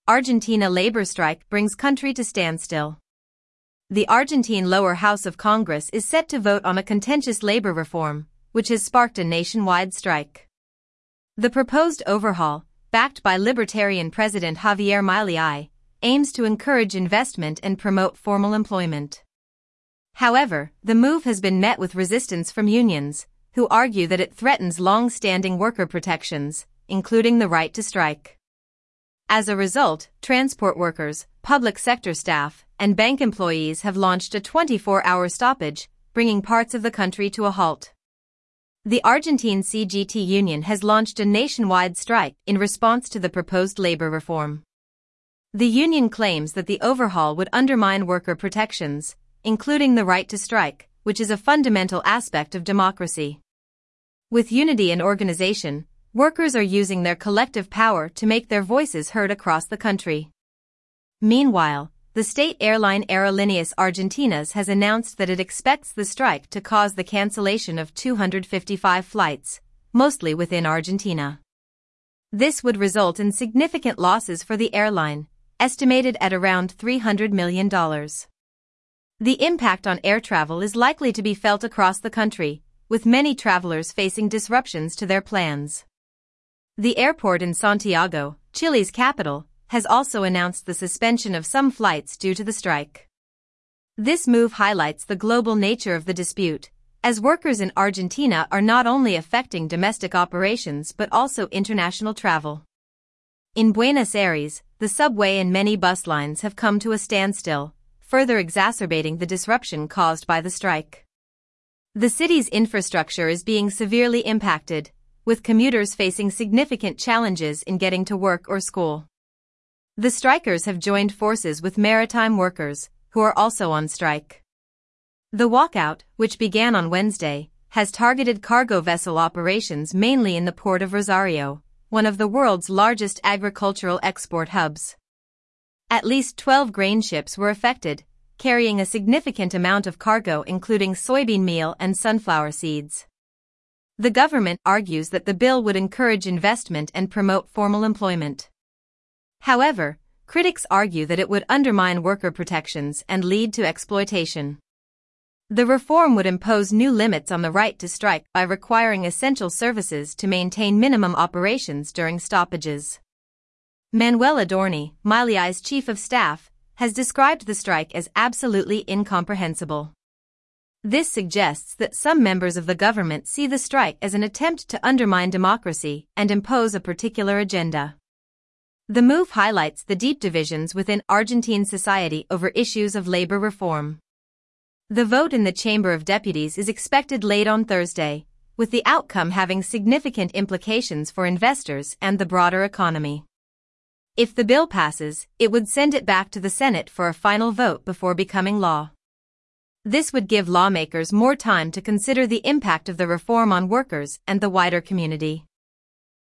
Argentina labor strike brings country to standstill. The Argentine lower house of Congress is set to vote on a contentious labor reform, which has sparked a nationwide strike. The proposed overhaul, backed by Libertarian President Javier Milei, aims to encourage investment and promote formal employment. However, the move has been met with resistance from unions, who argue that it threatens long-standing worker protections, including the right to strike. As a result, transport workers, public sector staff, and bank employees have launched a 24-hour stoppage, bringing parts of the country to a halt. The Argentine CGT Union has launched a nationwide strike in response to the proposed labor reform. The union claims that the overhaul would undermine worker protections, including the right to strike, which is a fundamental aspect of democracy. With unity and organization, workers are using their collective power to make their voices heard across the country. Meanwhile, the state airline Aerolíneas Argentinas has announced that it expects the strike to cause the cancellation of 255 flights, mostly within Argentina. This would result in significant losses for the airline, estimated at around $300 million. The impact on air travel is likely to be felt across the country, with many travelers facing disruptions to their plans. The airport in Santiago, Chile's capital, has also announced the suspension of some flights due to the strike. This move highlights the global nature of the dispute, as workers in Argentina are not only affecting domestic operations but also international travel. In Buenos Aires, the subway and many bus lines have come to a standstill, further exacerbating the disruption caused by the strike. The city's infrastructure is being severely impacted, with commuters facing significant challenges in getting to work or school. The strikers have joined forces with maritime workers, who are also on strike. The walkout, which began on Wednesday, has targeted cargo vessel operations mainly in the port of Rosario, one of the world's largest agricultural export hubs. At least 12 grain ships were affected, carrying a significant amount of cargo including soybean meal and sunflower seeds. The government argues that the bill would encourage investment and promote formal employment. However, critics argue that it would undermine worker protections and lead to exploitation. The reform would impose new limits on the right to strike by requiring essential services to maintain minimum operations during stoppages. Manuel Adorni, Milei's chief of staff, has described the strike as absolutely incomprehensible. This suggests that some members of the government see the strike as an attempt to undermine democracy and impose a particular agenda. The move highlights the deep divisions within Argentine society over issues of labor reform. The vote in the Chamber of Deputies is expected late on Thursday, with the outcome having significant implications for investors and the broader economy. If the bill passes, it would send it back to the Senate for a final vote before becoming law. This would give lawmakers more time to consider the impact of the reform on workers and the wider community.